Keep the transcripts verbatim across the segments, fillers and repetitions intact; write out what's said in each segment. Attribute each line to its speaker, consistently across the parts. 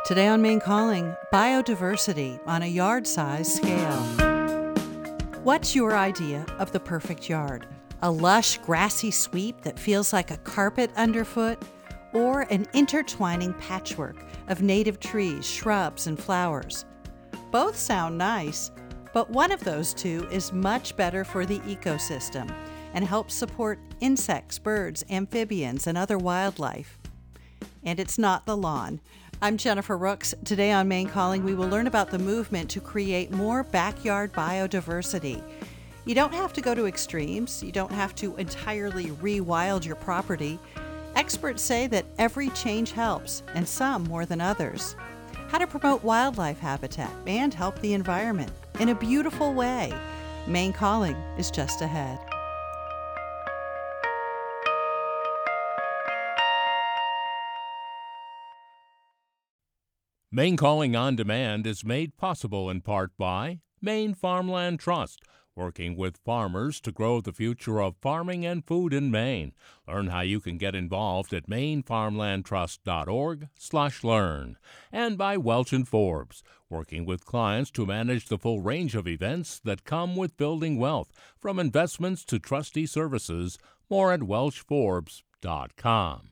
Speaker 1: Today on Maine Calling, biodiversity on a yard-size scale. What's your idea of the perfect yard? A lush, grassy sweep that feels like a carpet underfoot? Or an intertwining patchwork of native trees, shrubs, and flowers? Both sound nice, but one of those two is much better for the ecosystem and helps support insects, birds, amphibians, and other wildlife. And it's not the lawn. I'm Jennifer Rooks. Today on Maine Calling, we will learn about the movement to create more backyard biodiversity. You don't have to go to extremes. You don't have to entirely rewild your property. Experts say that every change helps, and some more than others. How to promote wildlife habitat and help the environment in a beautiful way. Maine Calling is just ahead.
Speaker 2: Maine Calling on Demand is made possible in part by Maine Farmland Trust, working with farmers to grow the future of farming and food in Maine. Learn how you can get involved at maine farmland trust dot org slash learn. And by Welch and Forbes, working with clients to manage the full range of events that come with building wealth, from investments to trustee services. More at welch forbes dot com.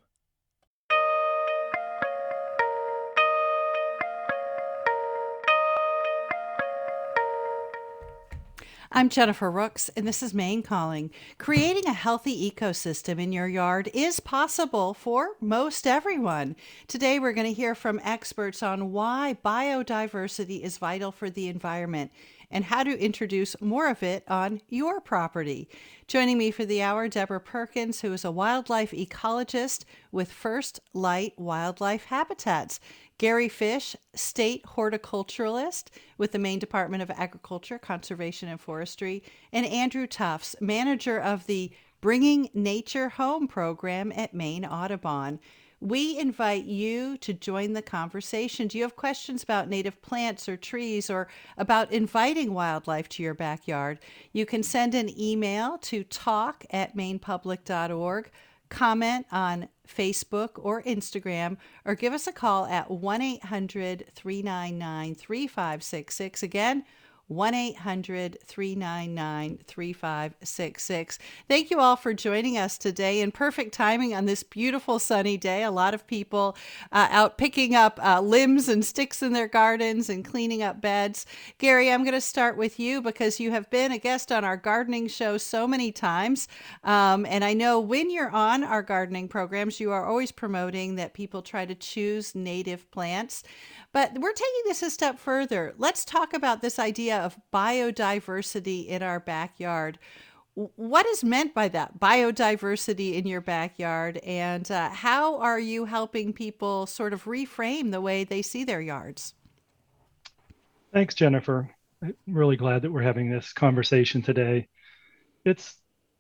Speaker 1: I'm Jennifer Rooks, and this is Maine Calling. Creating a healthy ecosystem in your yard is possible for most everyone. Today, we're going to hear from experts on why biodiversity is vital for the environment and how to introduce more of it on your property. Joining me for the hour, Deborah Perkins, who is a wildlife ecologist with First Light Wildlife Habitats. Gary Fish, state horticulturalist with the Maine Department of Agriculture, Conservation, and Forestry, and Andrew Tufts, manager of the Bringing Nature Home program at Maine Audubon. We invite you to join the conversation. Do you have questions about native plants or trees or about inviting wildlife to your backyard? You can send an email to talk at maine public dot org. Comment on Facebook or Instagram, or give us a call at one eight hundred three nine nine three five six six. Again, one eight hundred three nine nine three five six six. Thank you all for joining us today in perfect timing on this beautiful sunny day. A lot of people uh, out picking up uh, limbs and sticks in their gardens and cleaning up beds. Gary, I'm going to start with you because you have been a guest on our gardening show so many times. Um, and I know when you're on our gardening programs, you are always promoting that people try to choose native plants. But we're taking this a step further. Let's talk about this idea of biodiversity in our backyard. What is meant by that, biodiversity in your backyard, and uh, how are you helping people sort of reframe the way they see their yards?
Speaker 3: Thanks, Jennifer. I'm really glad that we're having this conversation today. It's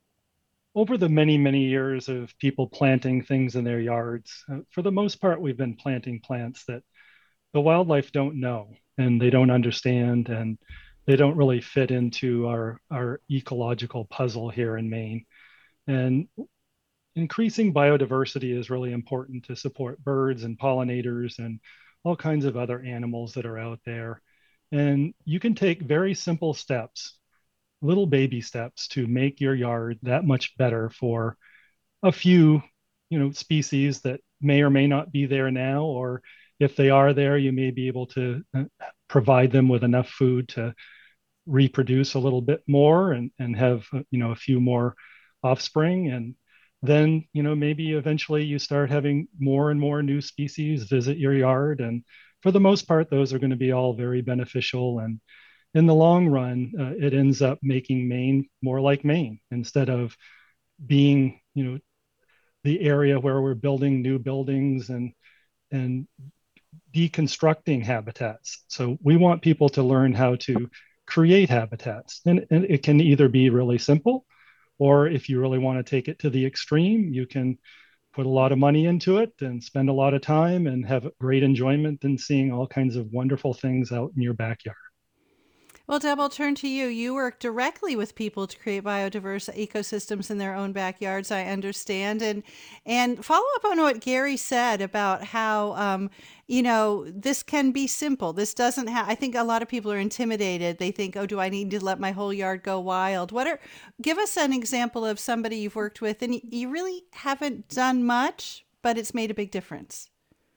Speaker 3: over the many, many years of people planting things in their yards. Uh, for the most part, we've been planting plants that the wildlife don't know and they don't understand, and they don't really fit into our, our ecological puzzle here in Maine. And increasing biodiversity is really important to support birds and pollinators and all kinds of other animals that are out there. And you can take very simple steps, little baby steps, to make your yard that much better for a few, you know, species that may or may not be there now, or if they are there, you may be able to provide them with enough food to reproduce a little bit more and, and have, you know, a few more offspring. And then, you know, maybe eventually you start having more and more new species visit your yard. And for the most part, those are going to be all very beneficial. And in the long run, uh, it ends up making Maine more like Maine instead of being, you know, the area where we're building new buildings and and deconstructing habitats. So we want people to learn how to create habitats. And, and it can either be really simple, or if you really want to take it to the extreme, you can put a lot of money into it and spend a lot of time and have great enjoyment in seeing all kinds of wonderful things out in your backyard.
Speaker 1: Well, Deb, I'll turn to you. You work directly with people to create biodiverse ecosystems in their own backyards, I understand. And and follow up on what Gary said about how, um, you know, this can be simple. This doesn't have, I think a lot of people are intimidated. They think, oh, do I need to let my whole yard go wild? What are, give us an example of somebody you've worked with and you really haven't done much, but it's made a big difference.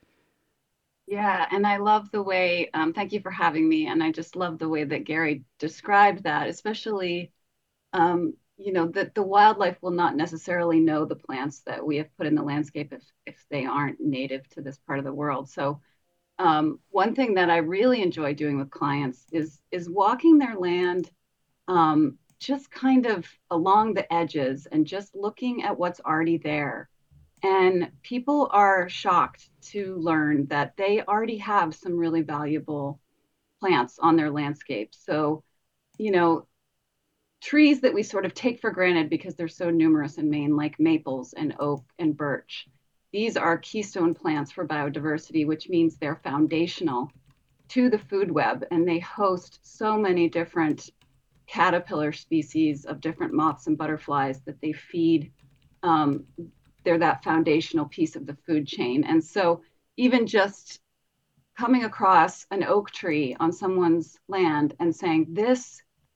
Speaker 4: Yeah, and I love the way, um, thank you for having me. And I just love the way that Gary described that, especially, um, you know, that the wildlife will not necessarily know the plants that we have put in the landscape if, if they aren't native to this part of the world. So um, one thing that I really enjoy doing with clients is, is walking their land um, just kind of along the edges and just looking at what's already there. And people are shocked to learn that they already have some really valuable plants on their landscape. So, you know, trees that we sort of take for granted because they're so numerous in Maine, like maples and oak and birch, these are keystone plants for biodiversity, which means they're foundational to the food web. And they host so many different caterpillar species of different moths and butterflies that they feed. Um, they're that foundational piece of the food chain. And so even just coming across an oak tree on someone's land and saying, this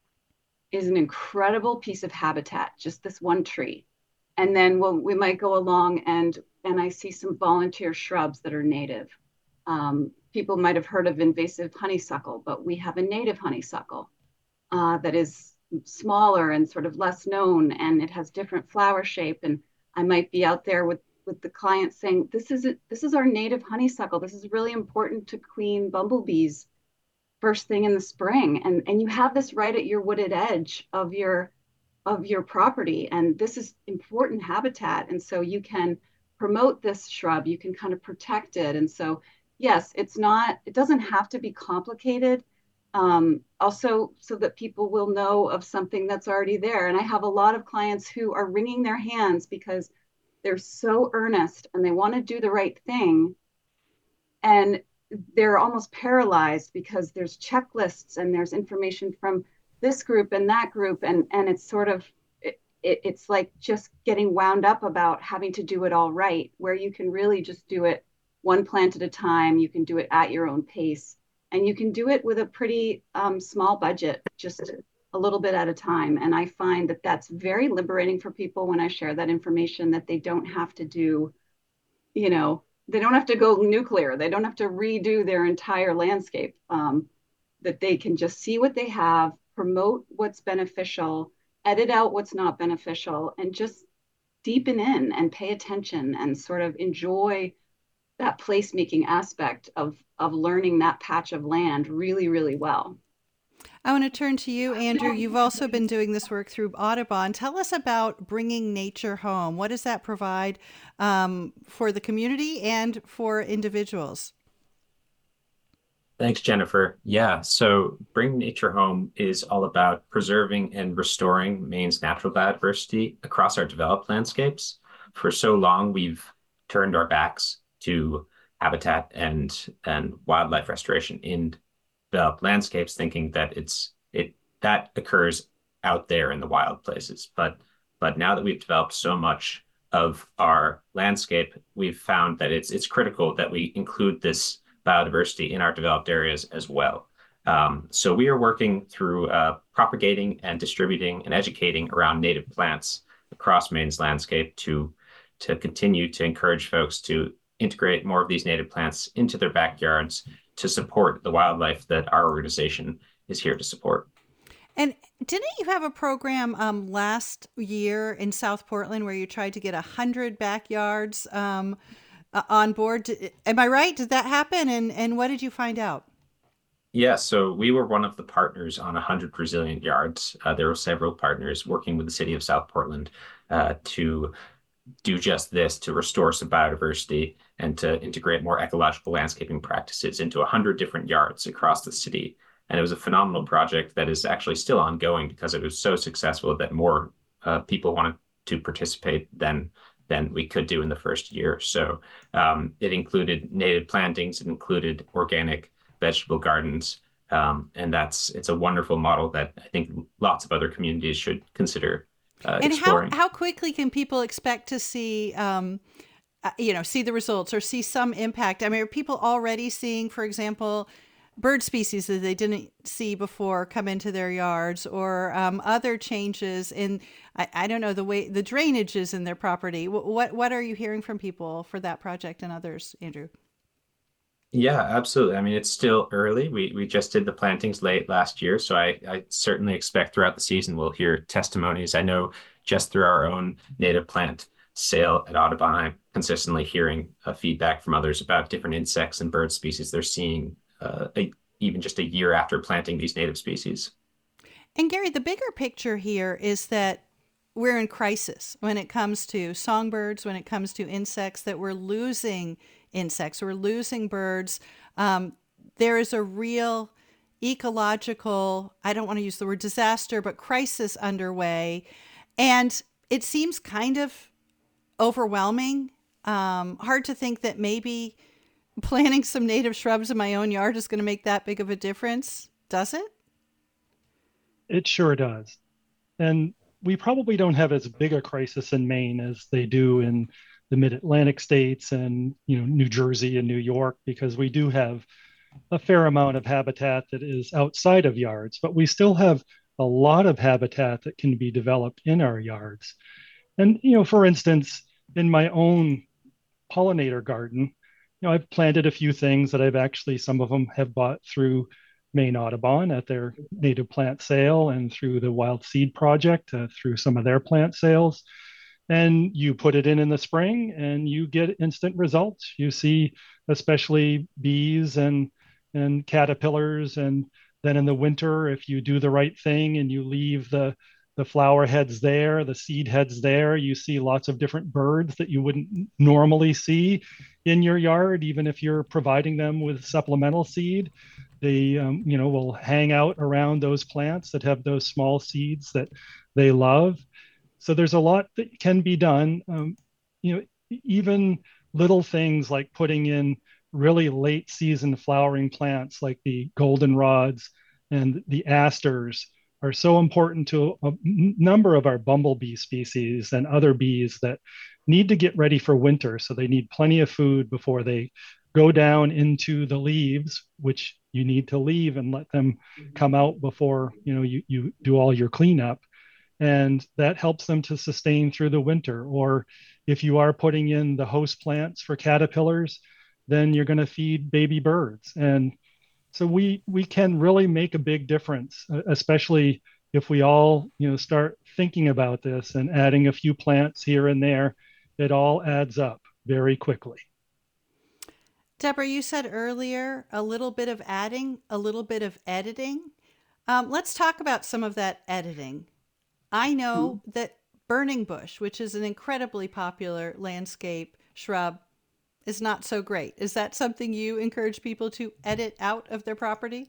Speaker 4: is an incredible piece of habitat, just this one tree. And then we'll, we might go along and, and I see some volunteer shrubs that are native. Um, people might have heard of invasive honeysuckle, but we have a native honeysuckle uh, that is smaller and sort of less known, and it has different flower shape. And I might be out there with, with the client saying, this is it, this is our native honeysuckle. This is really important to queen bumblebees first thing in the spring. And, and you have this right at your wooded edge of your, of your property. And this is important habitat. And so you can promote this shrub, you can kind of protect it. And so, yes, it's not, it doesn't have to be complicated. Um, also, so that people will know of something that's already there. And I have a lot of clients who are wringing their hands because they're so earnest and they want to do the right thing. And they're almost paralyzed because there's checklists and there's information from this group and that group. And, and it's sort of, it, it's like just getting wound up about having to do it all right, where you can really just do it one plant at a time. You can do it at your own pace. And you can do it with a pretty um, small budget, just a little bit at a time. And I find that that's very liberating for people when I share that information, that they don't have to do, you know, they don't have to go nuclear. They don't have to redo their entire landscape, um, that they can just see what they have, promote what's beneficial, edit out what's not beneficial, and just deepen in and pay attention and sort of enjoy that placemaking aspect of, of learning that patch of land really, really well.
Speaker 1: I want to turn to you, Andrew. You've also been doing this work through Audubon. Tell us about bringing nature home. What does that provide um, for the community and for individuals?
Speaker 5: Thanks, Jennifer. Yeah, so Bring Nature Home is all about preserving and restoring Maine's natural biodiversity across our developed landscapes. For so long, we've turned our backs to habitat and and wildlife restoration in developed landscapes, thinking that it's it that occurs out there in the wild places. But but now that we've developed so much of our landscape, we've found that it's it's critical that we include this biodiversity in our developed areas as well. Um, so we are working through uh, propagating and distributing and educating around native plants across Maine's landscape to to continue to encourage folks to integrate more of these native plants into their backyards to support the wildlife that our organization is here to support.
Speaker 1: And didn't you have a program um, last year in South Portland where you tried to get one hundred backyards um, uh, on board? Am I right? Did that happen? And, and what did you find out?
Speaker 5: Yeah, so we were one of the partners on one hundred Resilient Yards. Uh, there were several partners working with the city of South Portland uh, to do just this, to restore some biodiversity and to integrate more ecological landscaping practices into one hundred different yards across the city. And it was a phenomenal project that is actually still ongoing because it was so successful that more uh, people wanted to participate than than we could do in the first year. So um, it included native plantings, it included organic vegetable gardens, Um, and that's it's a wonderful model that I think lots of other communities should consider uh,
Speaker 1: And how
Speaker 5: exploring.
Speaker 1: how quickly can people expect to see, um, uh, you know, see the results or see some impact? I mean, are people already seeing, for example, bird species that they didn't see before come into their yards, or um, other changes in, I, I don't know, the way the drainage is in their property? What, what what are you hearing from people for that project and others, Andrew?
Speaker 5: Yeah, absolutely. I mean, it's still early. We we just did the plantings late last year, so I I certainly expect throughout the season we'll hear testimonies. I know just through our own native plant sale at Audubon, I'm consistently hearing uh, feedback from others about different insects and bird species they're seeing uh, a, even just a year after planting these native species.
Speaker 1: And Gary, the bigger picture here is that we're in crisis when it comes to songbirds, when it comes to insects, that we're losing insects, we're losing birds. Um, there is a real ecological, I don't want to use the word disaster, but crisis underway. And it seems kind of overwhelming. Um, hard to think that maybe planting some native shrubs in my own yard is going to make that big of a difference. Does it?
Speaker 3: It sure does. And we probably don't have as big a crisis in Maine as they do in the mid-Atlantic states and, you know, New Jersey and New York, because we do have a fair amount of habitat that is outside of yards, but we still have a lot of habitat that can be developed in our yards. And, you know, for instance, in my own pollinator garden, you know, I've planted a few things that I've actually, some of them have bought through Maine Audubon at their native plant sale and through the Wild Seed Project uh, through some of their plant sales. And you put it in in the spring and you get instant results. You see, especially bees and and caterpillars. And then in the winter, if you do the right thing and you leave the the flower heads there, the seed heads there, you see lots of different birds that you wouldn't normally see in your yard, even if you're providing them with supplemental seed. They, um, you know, will hang out around those plants that have those small seeds that they love. So there's a lot that can be done. Um, you know, even little things like putting in really late season flowering plants like the goldenrods and the asters are so important to a number of our bumblebee species and other bees that need to get ready for winter. So they need plenty of food before they go down into the leaves, which you need to leave and let them come out before, you know, you, you do all your cleanup. And that helps them to sustain through the winter. Or if you are putting in the host plants for caterpillars, then you're going to feed baby birds. And so we we can really make a big difference, uh, especially if we all, you know, start thinking about this and adding a few plants here and there. It all adds up very quickly.
Speaker 1: Deborah, you said earlier a little bit of adding, a little bit of editing. Um, let's talk about some of that editing. I know
Speaker 4: Mm.
Speaker 1: that burning bush, which is an incredibly popular landscape shrub, is not so great. Is that something you encourage people to edit out of their property?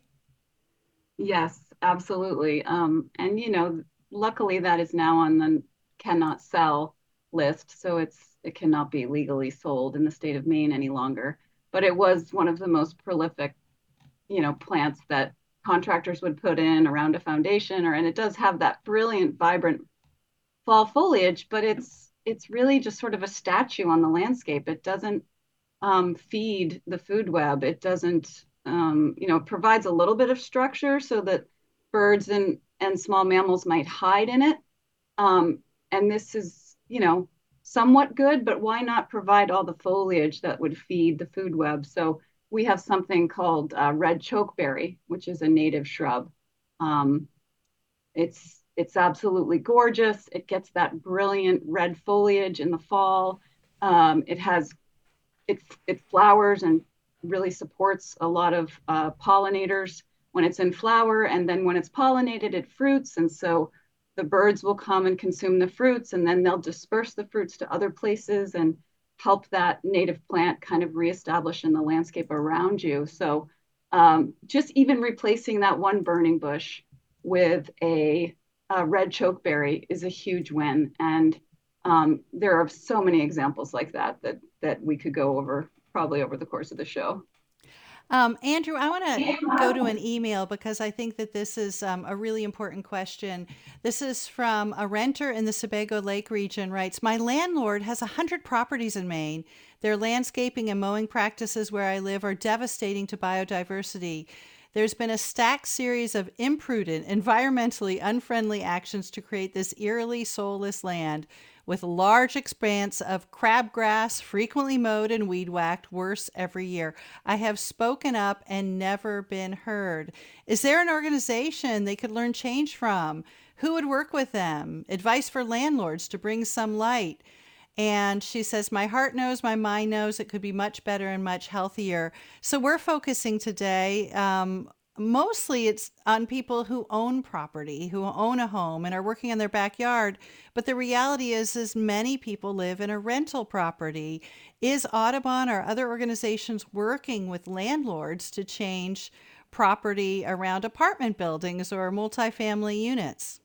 Speaker 4: Yes, absolutely. Um, and you know, luckily that is now on the cannot sell list, so it's it cannot be legally sold in the state of Maine any longer. But it was one of the most prolific, you know, plants that contractors would put in around a foundation, or and it does have that brilliant, vibrant fall foliage, but it's it's really just sort of a statue on the landscape. It doesn't um, feed the food web. It doesn't, um, you know, it provides a little bit of structure so that birds and and small mammals might hide in it. Um, and this is, you know, somewhat good, but why not provide all the foliage that would feed the food web? So we have something called uh, red chokeberry, which is a native shrub. Um, it's it's absolutely gorgeous. It gets that brilliant red foliage in the fall. Um, it has it it flowers and really supports a lot of uh, pollinators when it's in flower, and then when it's pollinated, it fruits, and so the birds will come and consume the fruits, and then they'll disperse the fruits to other places and help that native plant kind of reestablish in the landscape around you. So um, just even replacing that one burning bush with a, a red chokeberry is a huge win. And um, there are so many examples like that that that we could go over probably over the course of the show.
Speaker 1: Um, Andrew, I want to
Speaker 4: Yeah.
Speaker 1: go to an email because I think that this is um, a really important question. This is from a renter in the Sebago Lake region writes, my landlord has one hundred properties in Maine. Their landscaping and mowing practices where I live are devastating to biodiversity. There's been a stacked series of imprudent, environmentally unfriendly actions to create this eerily soulless land with large expanse of crabgrass, frequently mowed and weed whacked, worse every year. I have spoken up and never been heard. Is there an organization they could learn change from? Who would work with them? Advice for landlords to bring some light. And she says, my heart knows, my mind knows it could be much better and much healthier. So we're focusing today, um, mostly it's on people who own property, who own a home and are working in their backyard. But the reality is, is many people live in a rental property. Is Audubon or other organizations working with landlords to change property around apartment buildings or multifamily units?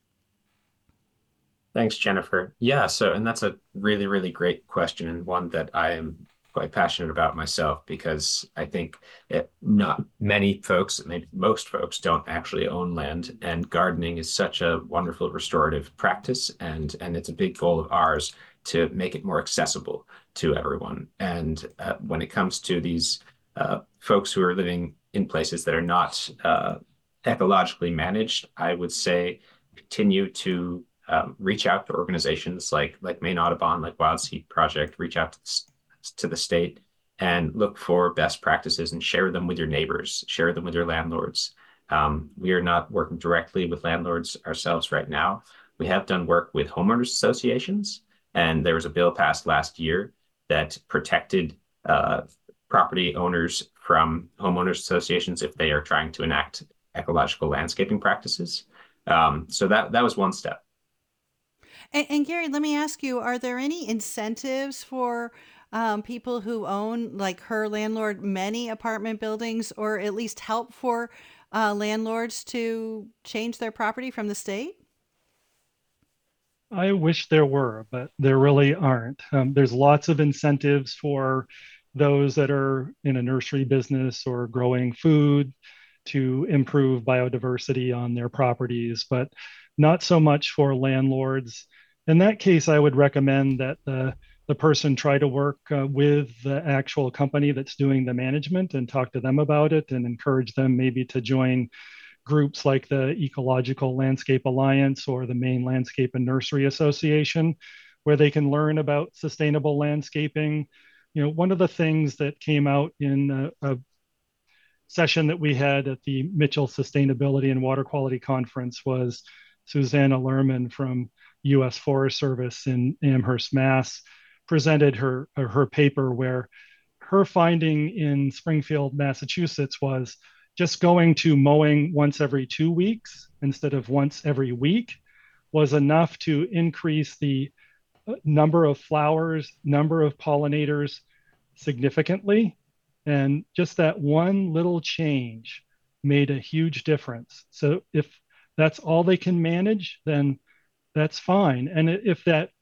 Speaker 5: Thanks, Jennifer. Yeah, so, and that's a really, really great question, and one that I am quite passionate about myself, because I think it, not many folks, maybe most folks, don't actually own land, and gardening is such a wonderful restorative practice, and and it's a big goal of ours to make it more accessible to everyone. And uh, when it comes to these uh, folks who are living in places that are not uh, ecologically managed, I would say continue to Um, reach out to organizations like like Maine Audubon, like Wild Seed Project, reach out to the, to the state and look for best practices and share them with your neighbors, share them with your landlords. Um, we are not working directly with landlords ourselves right now. We have done work with homeowners associations, and there was a bill passed last year that protected uh, property owners from homeowners associations if they are trying to enact ecological landscaping practices. Um, so that that was one step.
Speaker 1: And, and Gary, let me ask you, are there any incentives for um, people who own, like her landlord, many apartment buildings, or at least help for uh, landlords to change their property from the state?
Speaker 3: I wish there were, but there really aren't. Um, there's lots of incentives for those that are in a nursery business or growing food to improve biodiversity on their properties, but not so much for landlords. In that case, I would recommend that the, the person try to work uh, with the actual company that's doing the management and talk to them about it and encourage them maybe to join groups like the Ecological Landscape Alliance or the Maine Landscape and Nursery Association, where they can learn about sustainable landscaping. You know, one of the things that came out in a, a session that we had at the Mitchell Sustainability and Water Quality Conference was Susanna Lerman from U S Forest Service in Amherst, Mass, presented her her paper where her finding in Springfield, Massachusetts was just going to mowing once every two weeks instead of once every week was enough to increase the number of flowers, number of pollinators significantly. And just that one little change made a huge difference. So if that's all they can manage, then that's fine. And if that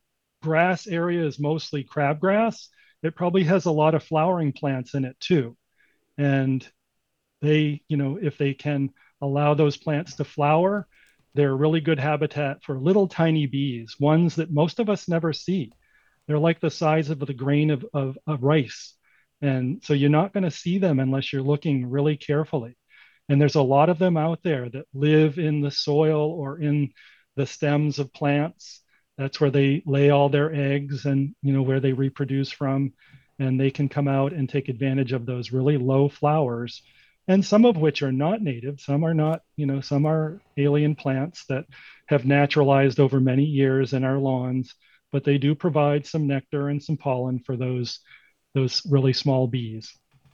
Speaker 3: grass area is mostly crabgrass, it probably has a lot of flowering plants in it too. And they, you know, if they can allow those plants to flower, they're really good habitat for little tiny bees, ones that most of us never see. They're like the size of the grain of, of, of rice. And so you're not going to see them unless you're looking really carefully. And there's a lot of them out there that live in the soil or in the stems of plants. That's where they lay all their eggs and, you know, where they reproduce from. And they can come out and take advantage of those really low flowers, and some of which are not native. Some are not, you know, some are alien plants that have naturalized over many years in our lawns, but they do provide some nectar and some pollen for those, those really small bees.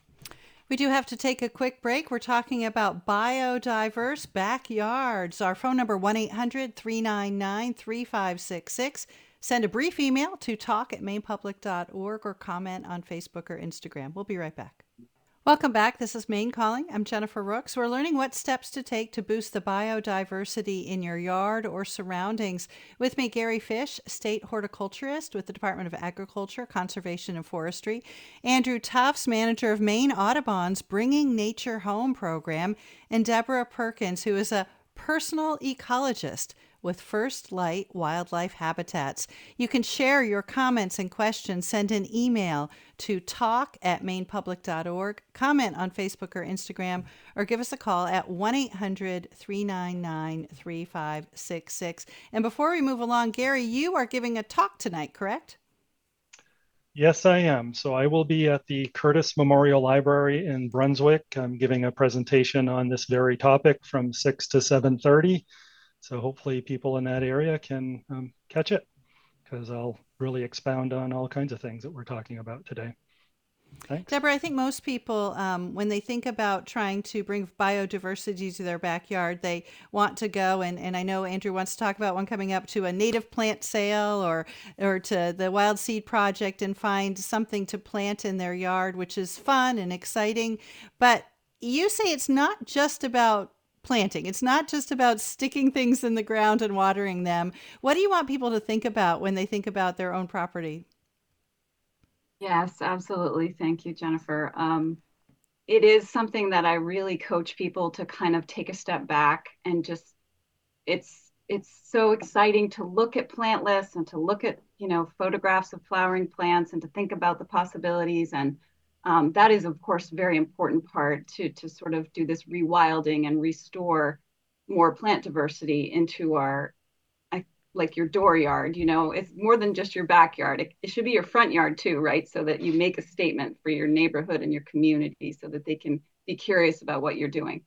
Speaker 1: We do have to take a quick break. We're talking about biodiverse backyards. Our phone number, one eight hundred, three nine nine, three five six six. Send a brief email to talk at maine public dot org or comment on Facebook or Instagram. We'll be right back. Welcome back. This is Maine Calling. I'm Jennifer Rooks. We're learning what steps to take to boost the biodiversity in your yard or surroundings. With me, Gary Fish, state horticulturist with the Department of Agriculture, Conservation, and Forestry. Andrew Tufts, manager of Maine Audubon's Bringing Nature Home program. And Deborah Perkins, who is a personal ecologist with First Light Wildlife Habitats. You can share your comments and questions. Send an email to talk at maine public dot org, comment on Facebook or Instagram, or give us a call at one eight hundred, three nine nine, three five six six. And before we move along, Gary, you are giving a talk tonight, correct?
Speaker 3: Yes, I am. So I will be at the Curtis Memorial Library in Brunswick. I'm giving a presentation on this very topic from six to seven thirty. So hopefully people in that area can um, catch it, because I'll really expound on all kinds of things that we're talking about today. Thanks.
Speaker 1: Deborah, I think most people, um, when they think about trying to bring biodiversity to their backyard, they want to go, and, and I know Andrew wants to talk about one coming up, to a native plant sale or or to the Wild Seed Project and find something to plant in their yard, which is fun and exciting. But you say it's not just about planting. It's not just about sticking things in the ground and watering them. What do you want people to think about when they think about their own property?
Speaker 4: Yes, absolutely. Thank you, Jennifer. Um, it is something that I really coach people to kind of take a step back and just, it's it's so exciting to look at plant lists and to look at, you know, photographs of flowering plants and to think about the possibilities. And um, that is, of course, a very important part to to sort of do this rewilding and restore more plant diversity into our, I, like your dooryard. You know, it's more than just your backyard. It, it should be your front yard too, right? So that you make a statement for your neighborhood and your community so that they can be curious about what you're doing.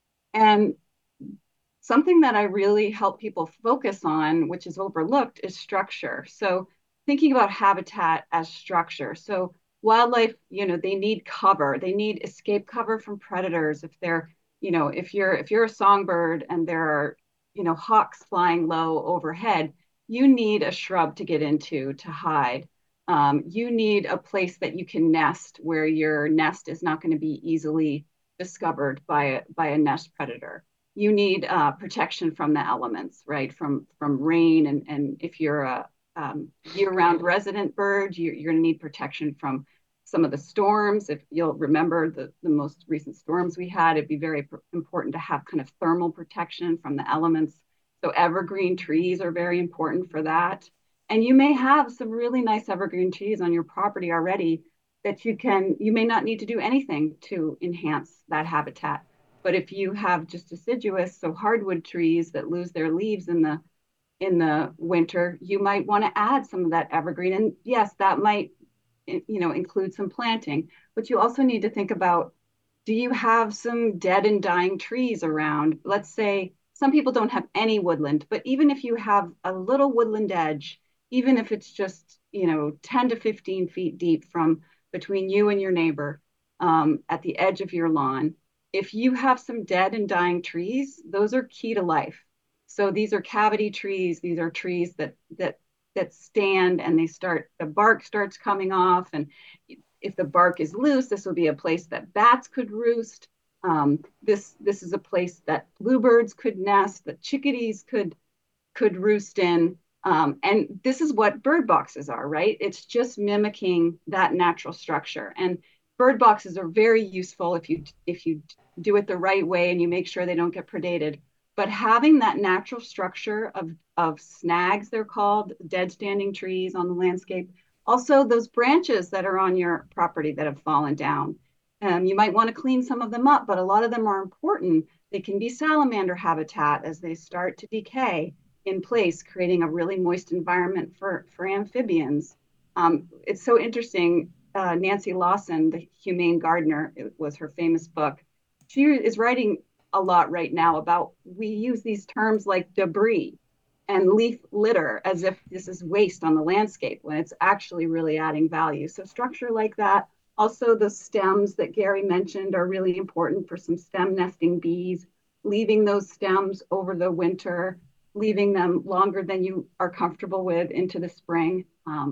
Speaker 4: And something that I really help people focus on, which is overlooked, is structure. So thinking about habitat as structure. So wildlife, you know, they need cover. They need escape cover from predators. If they're, you know, if you're if you're a songbird and there are, you know, hawks flying low overhead, you need a shrub to get into to hide. Um, you need a place that you can nest where your nest is not going to be easily discovered by a, by a nest predator. You need uh, protection from the elements, right? From from rain, and and if you're a um, year-round resident bird, you, you're going to need protection from some of the storms. If you'll remember the, the most recent storms we had, it'd be very pr- important to have kind of thermal protection from the elements. So evergreen trees are very important for that. And you may have some really nice evergreen trees on your property already that you can, you may not need to do anything to enhance that habitat. But if you have just deciduous, so hardwood trees that lose their leaves in the in the winter, you might want to add some of that evergreen. And yes, that might, you know, include some planting. But you also need to think about, do you have some dead and dying trees around? Let's say some people don't have any woodland, but even if you have a little woodland edge, even if it's just, you know, ten to fifteen feet deep from between you and your neighbor, um, at the edge of your lawn, if you have some dead and dying trees, those are key to life. So these are cavity trees. These are trees that that that stand and they start, the bark starts coming off. And if the bark is loose, this will be a place that bats could roost. Um, this this is a place that bluebirds could nest, that chickadees could could roost in. Um, and this is what bird boxes are, right? It's just mimicking that natural structure. And bird boxes are very useful if you if you do it the right way and you make sure they don't get predated. But having that natural structure of, of snags, they're called, dead standing trees on the landscape, also those branches that are on your property that have fallen down. Um, you might want to clean some of them up, but a lot of them are important. They can be salamander habitat as they start to decay in place, creating a really moist environment for, for amphibians. Um, it's so interesting. Uh, Nancy Lawson, the Humane Gardener, it was her famous book. She is writing a lot right now about, we use these terms like debris and leaf litter as if this is waste on the landscape when it's actually really adding value. So structure like that. Also, the stems that Gary mentioned are really important for some stem nesting bees, leaving those stems over the winter, leaving them longer than you are comfortable with into the spring. Um,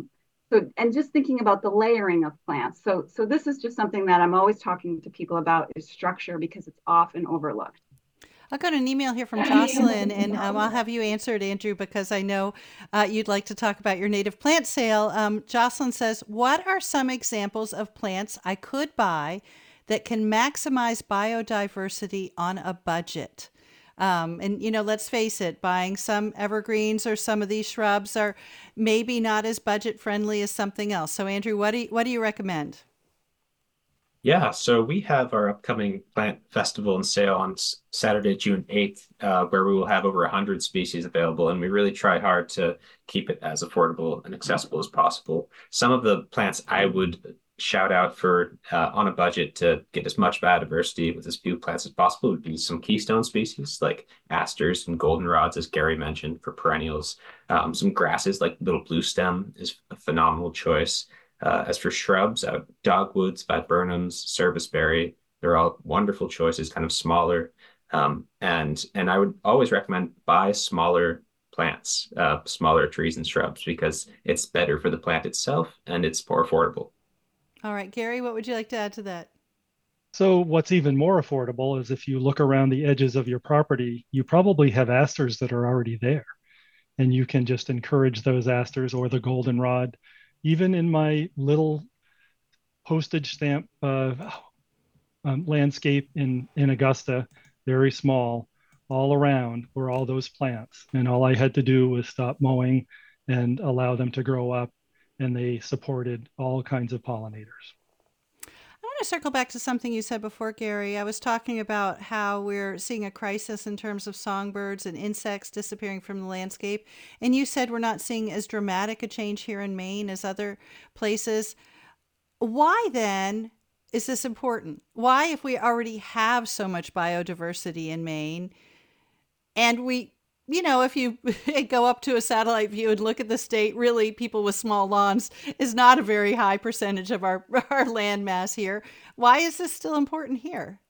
Speaker 4: So, and just thinking about the layering of plants. So, so this is just something that I'm always talking to people about is structure because it's often overlooked.
Speaker 1: I got an email here from Jocelyn, and um, I'll have you answer it, Andrew, because I know uh, you'd like to talk about your native plant sale. Um, Jocelyn says, what are some examples of plants I could buy that can maximize biodiversity on a budget? Um, and, you know, let's face it, buying some evergreens or some of these shrubs are maybe not as budget friendly as something else. So, Andrew, what do you, what do you recommend?
Speaker 5: Yeah, so we have our upcoming plant festival and sale on S- Saturday, June eighth, uh, where we will have over one hundred species available, and we really try hard to keep it as affordable and accessible as possible. Some of the plants I would shout out for uh, on a budget to get as much biodiversity with as few plants as possible would be some keystone species like asters and goldenrods, as Gary mentioned, for perennials. Um, some grasses like little blue stem is a phenomenal choice. Uh, as for shrubs, uh, dogwoods, viburnums, serviceberry, they're all wonderful choices, kind of smaller. Um, and and I would always recommend buy smaller plants, uh, smaller trees and shrubs, because it's better for the plant itself and it's more affordable.
Speaker 1: All right, Gary, what would you like to add to that?
Speaker 3: So what's even more affordable is if you look around the edges of your property, you probably have asters that are already there, and you can just encourage those asters or the goldenrod. Even in my little postage stamp uh, um, landscape in in Augusta, very small, all around were all those plants, and all I had to do was stop mowing and allow them to grow up, and they supported all kinds of pollinators.
Speaker 1: I want to circle back to something you said before, Gary. I was talking about how we're seeing a crisis in terms of songbirds and insects disappearing from the landscape. And you said we're not seeing as dramatic a change here in Maine as other places. Why then is this important? Why, if we already have so much biodiversity in Maine, and we, you know, if you go up to a satellite view and look at the state, really, people with small lawns is not a very high percentage of our, our land mass here. Why is this still important here?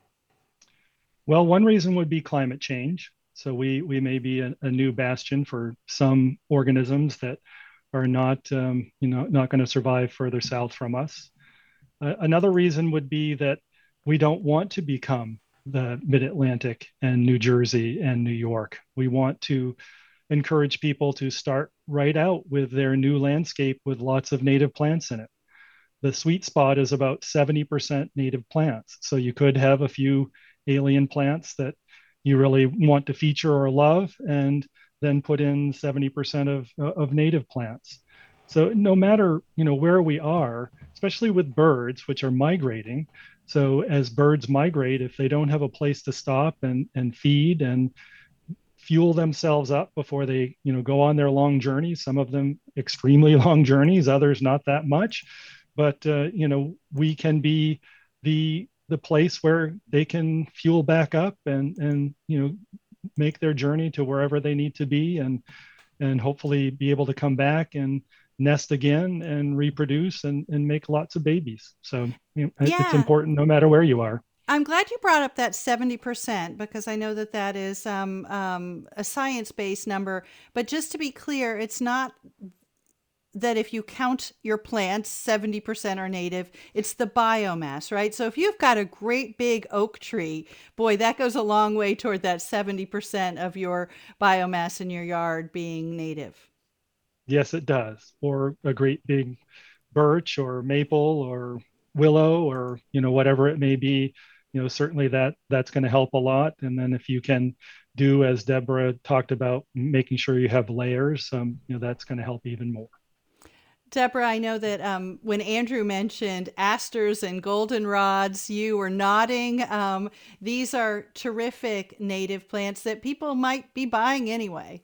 Speaker 3: Well, one reason would be climate change. So we we may be a, a new bastion for some organisms that are not um, you know not going to survive further south from us. Uh, another reason would be that we don't want to become the Mid-Atlantic and New Jersey and New York. We want to encourage people to start right out with their new landscape with lots of native plants in it. The sweet spot is about seventy percent native plants. So you could have a few alien plants that you really want to feature or love, and then put in seventy percent of, of native plants. So no matter, you know, where we are, especially with birds, which are migrating. So as birds migrate, if they don't have a place to stop and, and feed and fuel themselves up before they, you know, go on their long journeys, some of them extremely long journeys, others not that much, but uh, you know, we can be the the place where they can fuel back up and and you know make their journey to wherever they need to be, and and hopefully be able to come back and nest again and reproduce and, and make lots of babies. So you know, it's
Speaker 1: Yeah,
Speaker 3: important no matter where you are.
Speaker 1: I'm glad you brought up that seventy percent because I know that that is um, um, a science based number. But just to be clear, it's not that if you count your plants, seventy percent are native. It's the biomass, right? So if you've got a great big oak tree, boy, that goes a long way toward that seventy percent of your biomass in your yard being native.
Speaker 3: Yes, it does. Or a great big birch or maple or willow or you know whatever it may be. You know, certainly that that's going to help a lot. And then if you can do as Deborah talked about, making sure you have layers, um, you know, that's going to help even more.
Speaker 1: Deborah, I know that um, when Andrew mentioned asters and goldenrods, you were nodding. Um, these are terrific native plants that people might be buying anyway.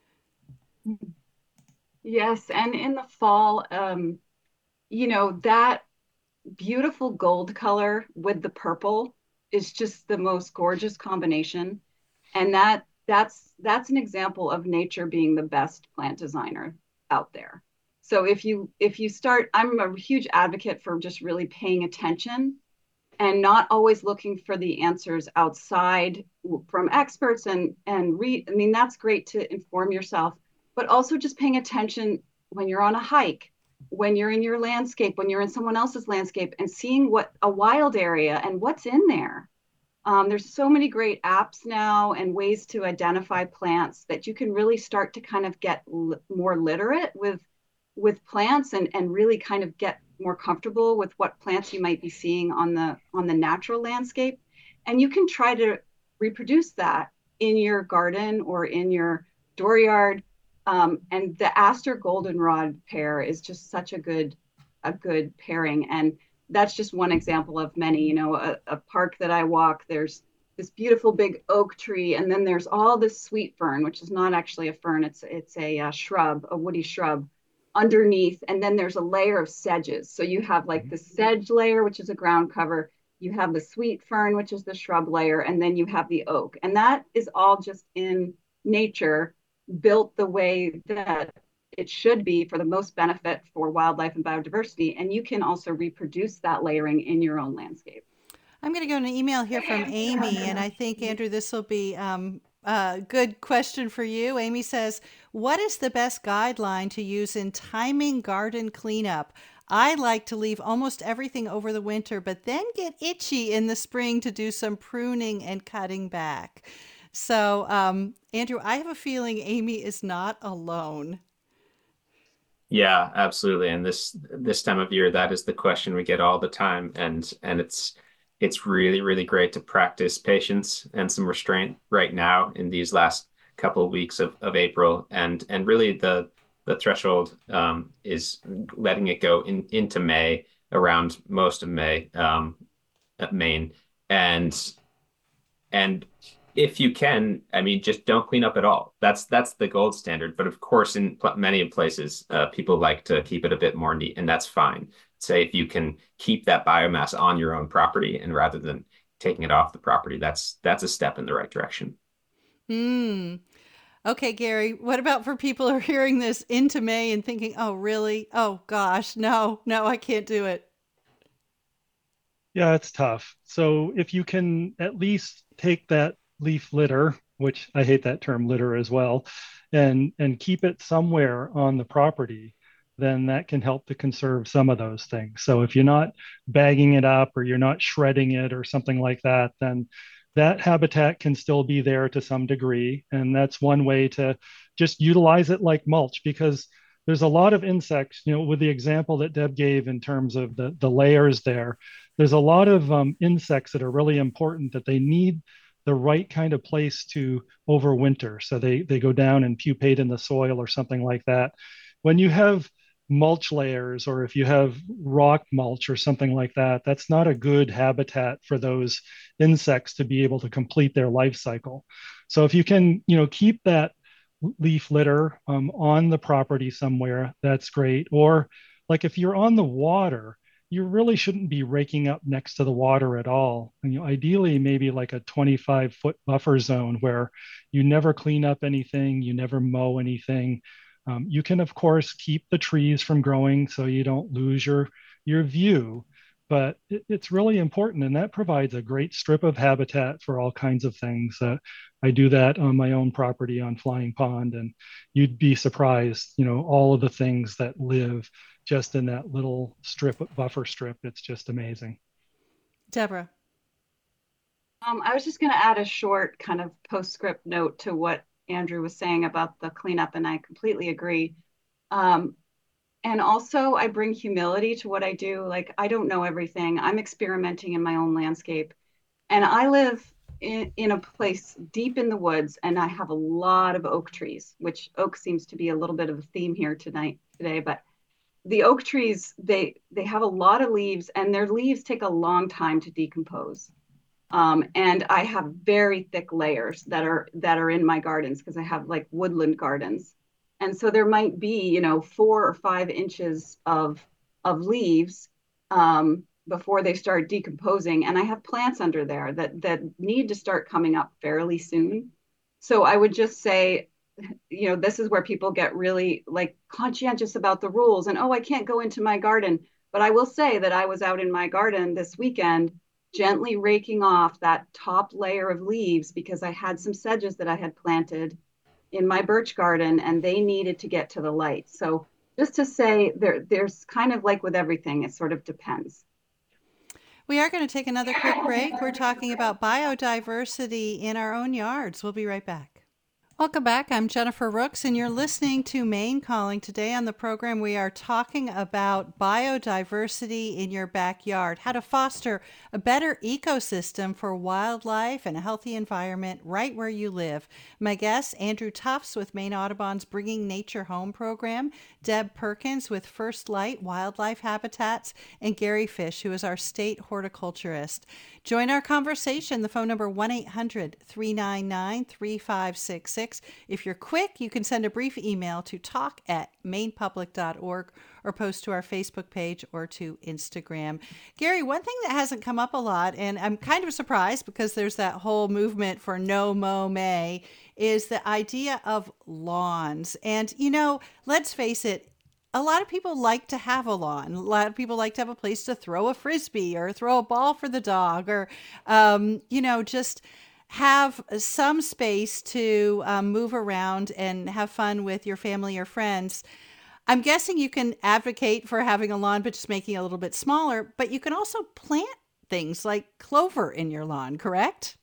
Speaker 4: Yes, and in the fall, um, you know, that beautiful gold color with the purple is just the most gorgeous combination. And that that's that's an example of nature being the best plant designer out there. So if you if you start, I'm a huge advocate for just really paying attention and not always looking for the answers outside from experts and and read. I mean, that's great to inform yourself, but also just paying attention when you're on a hike. when you're in your landscape, when you're in someone else's landscape, and seeing what a wild area and what's in there. Um, there's so many great apps now and ways to identify plants that you can really start to kind of get li- more literate with with plants and, and really kind of get more comfortable with what plants you might be seeing on the on the natural landscape. And you can try to reproduce that in your garden or in your dooryard. Um, and the aster goldenrod pair is just such a good a good pairing. And that's just one example of many. You know, a, a park that I walk, there's this beautiful big oak tree, and then there's all this sweet fern, which is not actually a fern, it's it's a, a shrub, a woody shrub underneath, and then there's a layer of sedges. So you have like the sedge layer, which is a ground cover, you have the sweet fern, which is the shrub layer, and then you have the oak. And that is all just in nature, built the way that it should be for the most benefit for wildlife and biodiversity. And you can also reproduce that layering in your own landscape.
Speaker 1: I'm going to go to an email here from Amy, and I think, Andrew, this will be um, a good question for you. Amy says, what is the best guideline to use in timing garden cleanup? I like to leave almost everything over the winter, but then get itchy in the spring to do some pruning and cutting back. So, um, Andrew, I have a feeling Amy is not alone.
Speaker 5: Yeah, absolutely. And this this time of year, that is the question we get all the time. And and it's it's really, really great to practice patience and some restraint right now in these last couple of weeks of, of April. And and really the the threshold um, is letting it go in into May, around most of May, um, at Maine. And and if you can, I mean, just don't clean up at all. That's that's the gold standard. But of course, in pl- many places, uh, people like to keep it a bit more neat, and that's fine. Say if you can keep that biomass on your own property, and rather than taking it off the property, that's that's a step in the right direction.
Speaker 1: Hmm. Okay, Gary, what about for people who are hearing this into May and thinking, oh, really? Oh, gosh, no, no, I can't do it.
Speaker 3: Yeah, it's tough. So if you can at least take that leaf litter, which I hate that term litter as well, and and keep it somewhere on the property, then that can help to conserve some of those things. So if you're not bagging it up or you're not shredding it or something like that, then that habitat can still be there to some degree. And that's one way to just utilize it like mulch, because there's a lot of insects, you know, with the example that Deb gave in terms of the, the layers there, there's a lot of um, insects that are really important, that they need the right kind of place to overwinter. So they, they go down and pupate in the soil or something like that. When you have mulch layers, or if you have rock mulch or something like that, that's not a good habitat for those insects to be able to complete their life cycle. So if you can, you know, keep that leaf litter um, on the property somewhere, that's great. Or like if you're on the water, you really shouldn't be raking up next to the water at all. And, you know, ideally, maybe like a twenty-five foot buffer zone where you never clean up anything, you never mow anything. Um, you can, of course, keep the trees from growing so you don't lose your your view, but it, it's really important, and that provides a great strip of habitat for all kinds of things. Uh, I do that on my own property on Flying Pond, and you'd be surprised, you know, all of the things that live just in that little strip, buffer strip. It's just amazing.
Speaker 1: Deborah.
Speaker 4: Um, I was just going to add a short kind of postscript note to what Andrew was saying about the cleanup, and I completely agree. Um, and also, I bring humility to what I do. Like, I don't know everything. I'm experimenting in my own landscape, and I live in, in a place deep in the woods, and I have a lot of oak trees, which oak seems to be a little bit of a theme here tonight today. But the oak trees, they they have a lot of leaves, and their leaves take a long time to decompose. Um, and I have very thick layers that are that are in my gardens because I have like woodland gardens. And so there might be, you know, four or five inches of of leaves um, before they start decomposing. And I have plants under there that that need to start coming up fairly soon. So I would just say, you know, this is where people get really like conscientious about the rules and, oh, I can't go into my garden. But I will say that I was out in my garden this weekend gently raking off that top layer of leaves because I had some sedges that I had planted in my birch garden and they needed to get to the light. So just to say there, there's kind of like with everything, it sort of depends.
Speaker 1: We are going to take another quick break. We're talking about biodiversity in our own yards. We'll be right back. Welcome back. I'm Jennifer Rooks, and you're listening to Maine Calling. Today on the program, we are talking about biodiversity in your backyard, how to foster a better ecosystem for wildlife and a healthy environment right where you live. My guests, Andrew Tufts with Maine Audubon's Bringing Nature Home program, Deb Perkins with First Light Wildlife Habitats, and Gary Fish, who is our state horticulturist. Join our conversation. The phone number one eight hundred, three nine nine, three five six six. If you're quick, you can send a brief email to talk at maine public dot org or post to our Facebook page or to Instagram. Gary, one thing that hasn't come up a lot, and I'm kind of surprised because there's that whole movement for no mow May, is the idea of lawns. And, you know, let's face it, a lot of people like to have a lawn. A lot of people like to have a place to throw a frisbee or throw a ball for the dog or, um, you know, just have some space to um, move around and have fun with your family or friends. I'm guessing you can advocate for having a lawn, but just making it a little bit smaller, but you can also plant things like clover in your lawn, correct?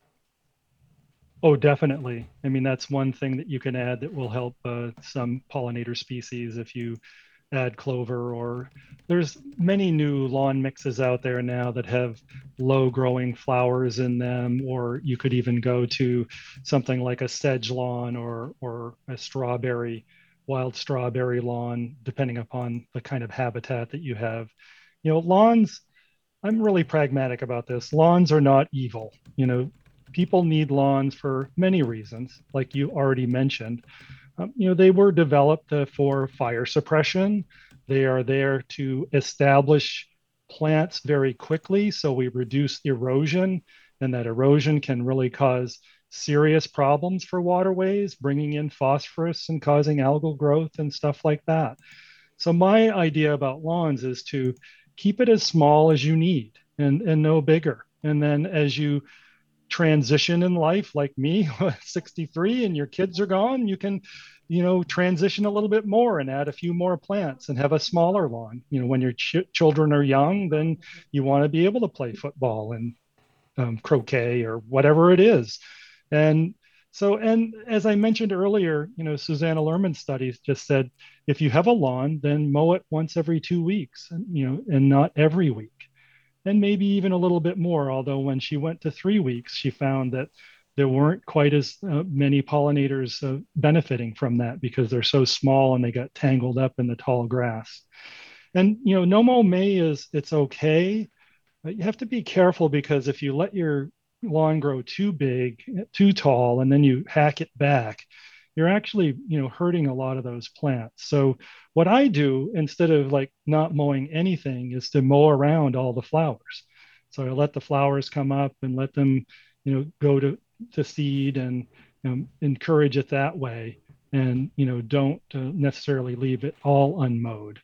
Speaker 3: Oh, definitely. I mean, that's one thing that you can add that will help uh, some pollinator species if you add clover, or there's many new lawn mixes out there now that have low growing flowers in them, or you could even go to something like a sedge lawn or or a strawberry, wild strawberry lawn, depending upon the kind of habitat that you have. You know, lawns, I'm really pragmatic about this. Lawns are not evil. You know, people need lawns for many reasons, like you already mentioned. Um, you know, they were developed uh, for fire suppression. They are there to establish plants very quickly, so we reduce erosion, and that erosion can really cause serious problems for waterways, bringing in phosphorus and causing algal growth and stuff like that. So my idea about lawns is to keep it as small as you need and, and no bigger. And then as you transition in life, like me, sixty-three, and your kids are gone, you can, you know, transition a little bit more and add a few more plants and have a smaller lawn. You know, when your ch- children are young, then you want to be able to play football and um, croquet or whatever it is. And so, and as I mentioned earlier, you know, Susanna Lerman's studies just said, if you have a lawn, then mow it once every two weeks, you know, and not every week. And maybe even a little bit more, although when she went to three weeks, she found that there weren't quite as uh, many pollinators uh, benefiting from that because they're so small and they got tangled up in the tall grass. And, you know, no mow May is, it's okay, but you have to be careful because if you let your lawn grow too big, too tall, and then you hack it back, you're actually, you know, hurting a lot of those plants. So what I do instead of like not mowing anything is to mow around all the flowers. So I let the flowers come up and let them, you know, go to, to seed and um, encourage it that way. And, you know, don't uh, necessarily leave it all unmowed.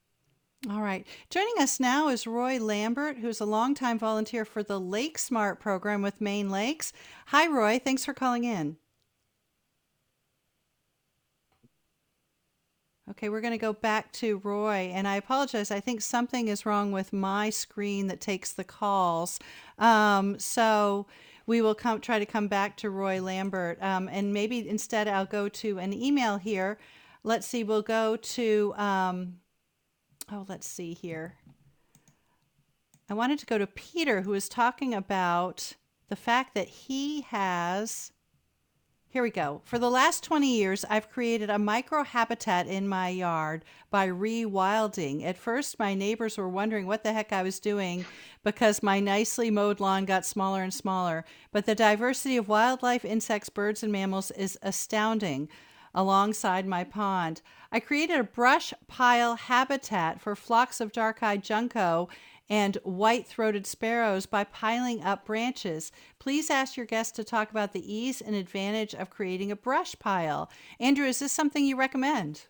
Speaker 1: All right. Joining us now is Roy Lambert, who's a longtime volunteer for the Lake Smart program with Maine Lakes. Hi, Roy. Thanks for calling in. Okay, we're going to go back to Roy, and I apologize. I think something is wrong with my screen that takes the calls. Um, so we will come try to come back to Roy Lambert, um, and maybe instead I'll go to an email here. Let's see. We'll go to. Um, oh, let's see here. I wanted to go to Peter, who is talking about the fact that he has. Here we go. For the last twenty years, I've created a microhabitat in my yard by rewilding. At first, my neighbors were wondering what the heck I was doing because my nicely mowed lawn got smaller and smaller. But the diversity of wildlife, insects, birds, and mammals is astounding alongside my pond. I created a brush pile habitat for flocks of dark-eyed junco and white-throated sparrows by piling up branches. Please ask your guests to talk about the ease and advantage of creating a brush pile. Andrew, is this something you recommend?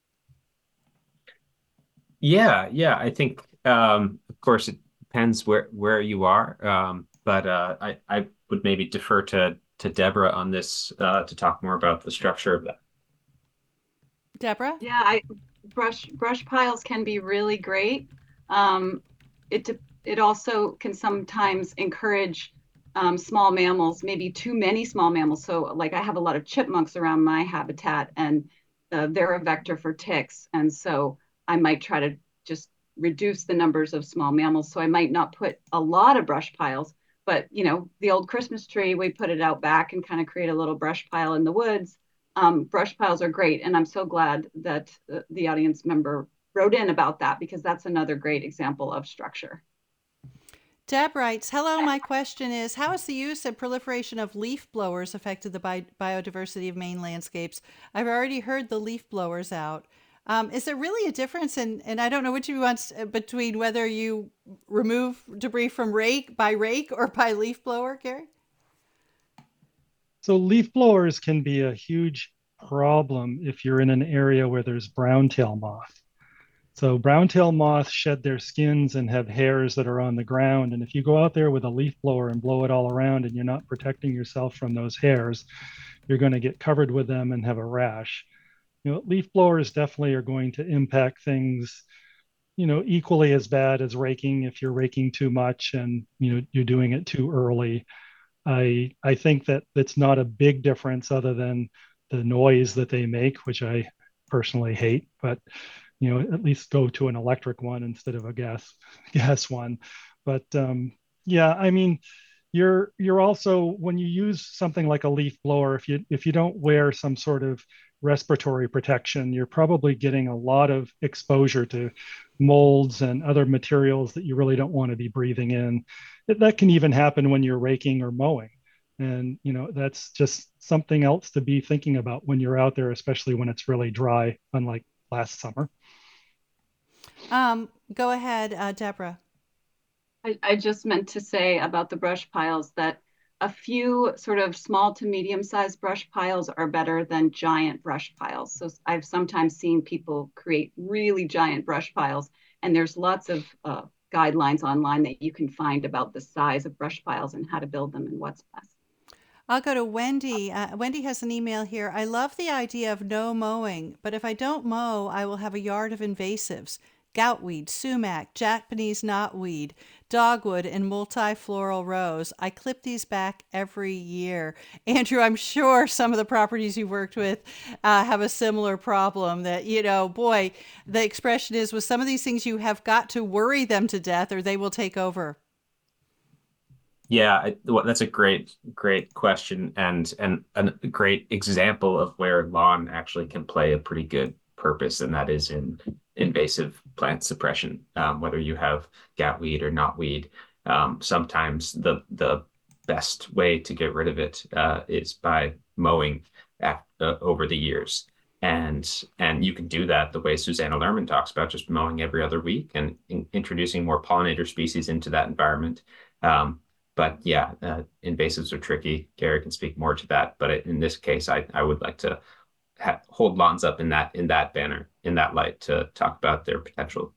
Speaker 5: Yeah, yeah. I think, um, of course, it depends where where you are, um, but uh, I I would maybe defer to to Deborah on this uh, to talk more about the structure of that.
Speaker 1: Deborah?
Speaker 4: Yeah, I brush brush piles can be really great. Um, it it also can sometimes encourage um, small mammals, maybe too many small mammals. So, like I have a lot of chipmunks around my habitat, and uh, they're a vector for ticks, and so I might try to just reduce the numbers of small mammals. So I might not put a lot of brush piles, but you know, the old Christmas tree, we put it out back and kind of create a little brush pile in the woods. Um, brush piles are great. And I'm so glad that uh, the audience member wrote in about that, because that's another great example of structure.
Speaker 1: Deb writes, hello, my question is, how has the use and proliferation of leaf blowers affected the bi- biodiversity of Maine landscapes? I've already heard the leaf blowers out. Um, is there really a difference in, and I don't know which of you wants, uh, between whether you remove debris from rake by rake or by leaf blower, Gary?
Speaker 3: So leaf blowers can be a huge problem if you're in an area where there's brown-tail moth. So brown-tail moths shed their skins and have hairs that are on the ground. And if you go out there with a leaf blower and blow it all around and you're not protecting yourself from those hairs, you're going to get covered with them and have a rash. You know, leaf blowers definitely are going to impact things, you know, equally as bad as raking if you're raking too much and, you know, you're doing it too early. I I think that it's not a big difference other than the noise that they make, which I personally hate, but you know, at least go to an electric one instead of a gas gas one. But um, yeah, I mean, you're you're also, when you use something like a leaf blower, if you if you don't wear some sort of respiratory protection, you're probably getting a lot of exposure to molds and other materials that you really don't want to be breathing in. That can even happen when you're raking or mowing. And you know, that's just something else to be thinking about when you're out there, especially when it's really dry, unlike last summer.
Speaker 1: Um, go ahead, uh, Deborah.
Speaker 4: I, I just meant to say about the brush piles that a few sort of small to medium sized brush piles are better than giant brush piles. So I've sometimes seen people create really giant brush piles, and there's lots of uh, guidelines online that you can find about the size of brush piles and how to build them and what's best.
Speaker 1: I'll go to Wendy. Uh, Wendy has an email here. I love the idea of no mowing, but if I don't mow, I will have a yard of invasives: goutweed, sumac, Japanese knotweed, dogwood, and multifloral rose. I clip these back every year. Andrew, I'm sure some of the properties you've worked with uh, have a similar problem that, you know, boy, the expression is, with some of these things, you have got to worry them to death or they will take over.
Speaker 5: Yeah, I, well, that's a great, great question, and and a great example of where lawn actually can play a pretty good purpose, and that is in invasive plant suppression. Um, whether you have goutweed or knotweed, um, sometimes the the best way to get rid of it uh, is by mowing at, uh, over the years. And and you can do that the way Susanna Lerman talks about, just mowing every other week and in, introducing more pollinator species into that environment. Um, but yeah, uh, invasives are tricky. Gary can speak more to that. But in this case, I, I would like to ha hold lawns up in that in that banner, in that light, to talk about their potential.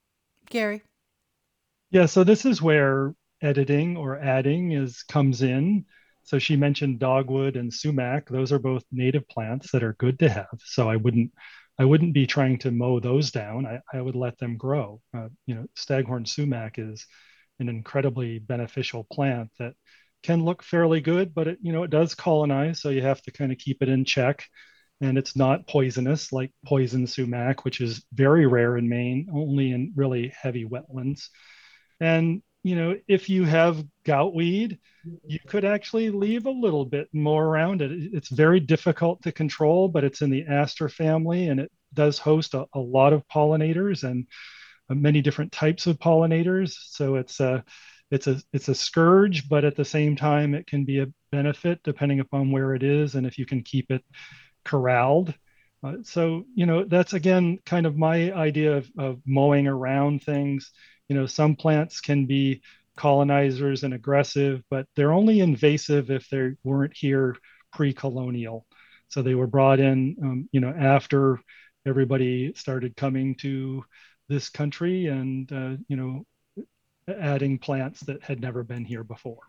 Speaker 1: Gary.
Speaker 3: Yeah, so this is where editing or adding is comes in. So she mentioned dogwood and sumac. Those are both native plants that are good to have. So I wouldn't I wouldn't be trying to mow those down. I, I would let them grow. Uh, you know, staghorn sumac is an incredibly beneficial plant that can look fairly good, but it, you know, it does colonize, so you have to kind of keep it in check. And it's not poisonous like poison sumac, which is very rare in Maine, only in really heavy wetlands. And you know, if you have goutweed, you could actually leave a little bit more around it. It's very difficult to control, but it's in the aster family, and it does host a, a lot of pollinators and many different types of pollinators. So it's a it's a it's a scourge, but at the same time, it can be a benefit depending upon where it is and if you can keep it corralled. Uh, so you know, that's again kind of my idea of, of mowing around things. You know, some plants can be colonizers and aggressive, but they're only invasive if they weren't here pre-colonial. So they were brought in, um, you know, after everybody started coming to this country and, uh, you know, adding plants that had never been here before.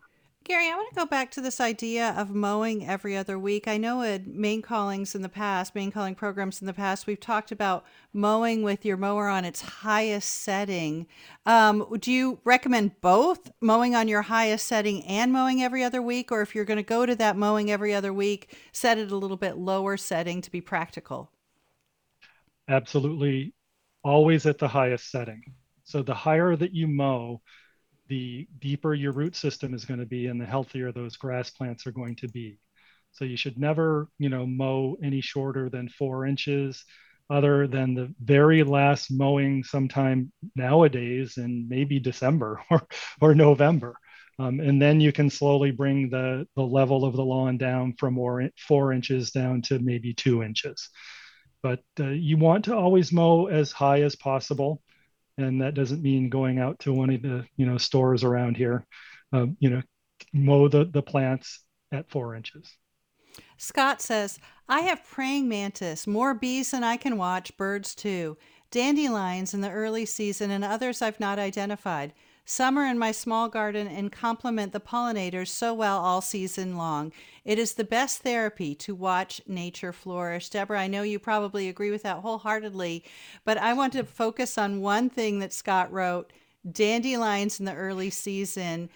Speaker 1: Gary, I want to go back to this idea of mowing every other week. I know in Maine Callings in the past, Maine Calling programs in the past, we've talked about mowing with your mower on its highest setting. Um, do you recommend both mowing on your highest setting and mowing every other week? Or if you're going to go to that mowing every other week, set it a little bit lower setting to be practical?
Speaker 3: Absolutely, always at the highest setting. So the higher that you mow, the deeper your root system is going to be and the healthier those grass plants are going to be. So you should never, you know, mow any shorter than four inches, other than the very last mowing sometime nowadays in maybe December or, or November. Um, and then you can slowly bring the, the level of the lawn down from more, four inches down to maybe two inches. But uh, you want to always mow as high as possible. And that doesn't mean going out to one of the, you know, stores around here. Um, you know, mow the, the plants at four inches.
Speaker 1: Scott says, I have praying mantis, more bees than I can watch, birds too, dandelions in the early season, and others I've not identified. Some are in my small garden and complement the pollinators so well all season long. It is the best therapy to watch nature flourish. Deborah, I know you probably agree with that wholeheartedly, but I want to focus on one thing that Scott wrote, dandelions in the early season.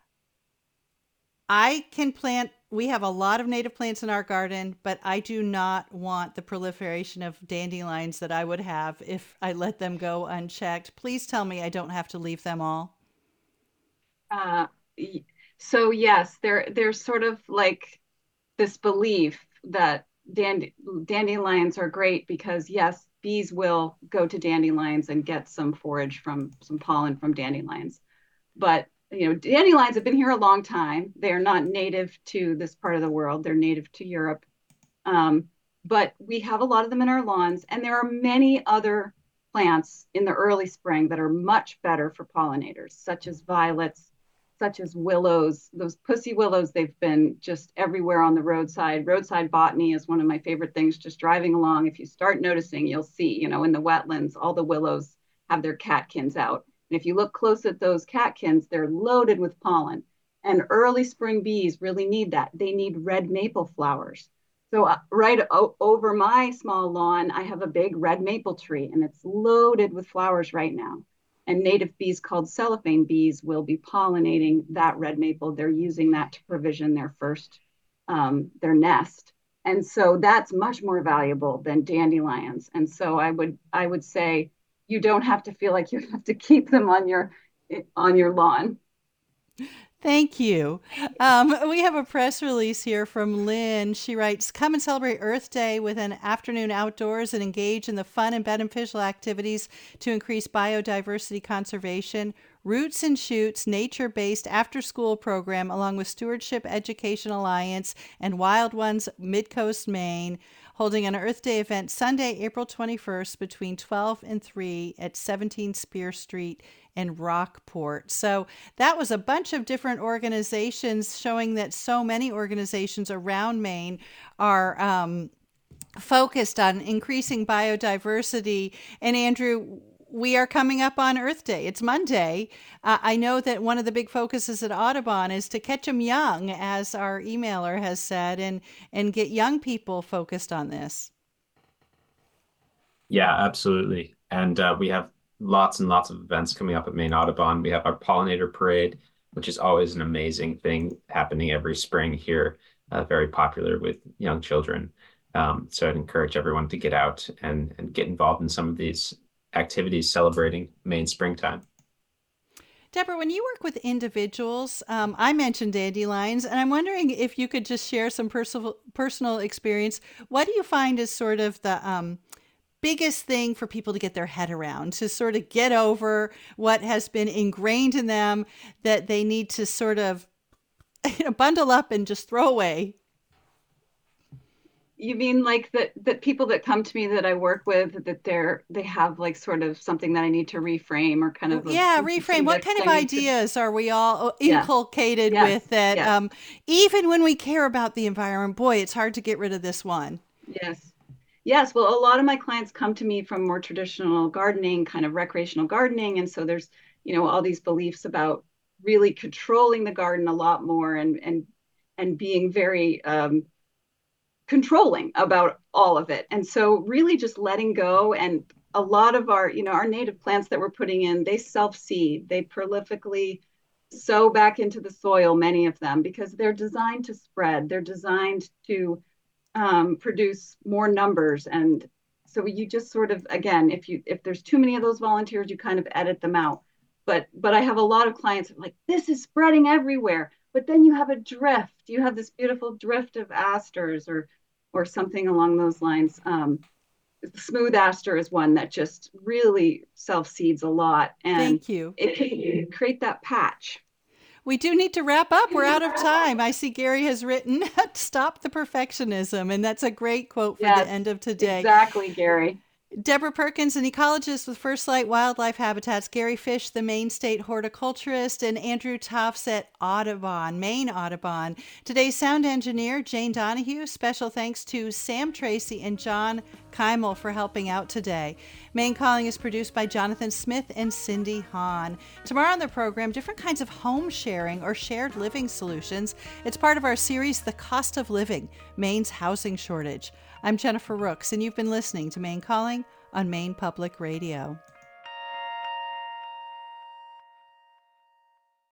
Speaker 1: I can plant, we have a lot of native plants in our garden, but I do not want the proliferation of dandelions that I would have if I let them go unchecked. Please tell me I don't have to leave them all.
Speaker 4: Uh, so yes, there there's sort of like this belief that dand- dandelions are great because yes, bees will go to dandelions and get some forage from some pollen from dandelions. But you know, dandelions have been here a long time. They are not native to this part of the world. They're native to Europe. Um, but we have a lot of them in our lawns, and there are many other plants in the early spring that are much better for pollinators, such as violets, such as willows. Those pussy willows, they've been just everywhere on the roadside. Roadside botany is one of my favorite things, just driving along. If you start noticing, you'll see, you know, in the wetlands, all the willows have their catkins out. And if you look close at those catkins, they're loaded with pollen. And early spring bees really need that. They need red maple flowers. So uh, right o- over my small lawn, I have a big red maple tree, and it's loaded with flowers right now. And native bees called cellophane bees will be pollinating that red maple. They're using that to provision their first, um, their nest. And so that's much more valuable than dandelions. And so I would, I would say, you don't have to feel like you have to keep them on your on your lawn.
Speaker 1: Thank you. Um, we have a press release here from Lynn. She writes, come and celebrate Earth Day with an afternoon outdoors and engage in the fun and beneficial activities to increase biodiversity conservation. Roots and Shoots nature-based after-school program along with Stewardship Education Alliance and Wild Ones Midcoast, Maine, holding an Earth Day event Sunday, April twenty-first between twelve and three at seventeen Spear Street in Rockport. So that was a bunch of different organizations showing that so many organizations around Maine are um, focused on increasing biodiversity. And Andrew, we are coming up on Earth Day. It's Monday. Uh, I know that one of the big focuses at Audubon is to catch them young, as our emailer has said, and, and get young people focused on this.
Speaker 5: Yeah, absolutely. And uh, we have lots and lots of events coming up at Maine Audubon. We have our pollinator parade, which is always an amazing thing happening every spring here, uh, very popular with young children. Um, so I'd encourage everyone to get out and, and get involved in some of these activities celebrating Maine springtime.
Speaker 1: Deborah, when you work with individuals, um, I mentioned dandelions, and I'm wondering if you could just share some personal personal experience. What do you find is sort of the um, biggest thing for people to get their head around, to sort of get over what has been ingrained in them that they need to sort of you know, bundle up and just throw away?
Speaker 4: You mean like that that people that come to me that I work with, that they're they have like sort of something that I need to reframe, or kind of a,
Speaker 1: yeah reframe what kind of ideas to... are we all inculcated
Speaker 4: yes.
Speaker 1: with that
Speaker 4: yes.
Speaker 1: um even when we care about the environment, boy, it's hard to get rid of this one.
Speaker 4: Yes. Yes. Well, a lot of my clients come to me from more traditional gardening, kind of recreational gardening. And so there's, you know, all these beliefs about really controlling the garden a lot more and and and being very um, controlling about all of it. And so really just letting go. And a lot of our, you know, our native plants that we're putting in, they self-seed, they prolifically sow back into the soil, many of them, because they're designed to spread. They're designed to um, produce more numbers. And so you just sort of, again, if you if there's too many of those volunteers, you kind of edit them out. But but I have a lot of clients like, this is spreading everywhere. But then you have a drift. You have this beautiful drift of asters or or something along those lines. Um, smooth aster is one that just really self-seeds a lot. And
Speaker 1: Thank you.
Speaker 4: It can create that patch.
Speaker 1: We do need to wrap up. We're out of time. I see Gary has written, stop the perfectionism. And that's a great quote for
Speaker 4: Yes,
Speaker 1: the end of today.
Speaker 4: Exactly, Gary.
Speaker 1: Deborah Perkins, an ecologist with First Light Wildlife Habitats, Gary Fish, the Maine State horticulturist, and Andrew Tufts at Audubon, Maine Audubon. Today's sound engineer, Jane Donahue. Special thanks to Sam Tracy and John Keimel for helping out today. Maine Calling is produced by Jonathan Smith and Cindy Hahn. Tomorrow on the program, different kinds of home sharing or shared living solutions. It's part of our series, The Cost of Living, Maine's Housing Shortage. I'm Jennifer Rooks, and you've been listening to Maine Calling on Maine Public Radio.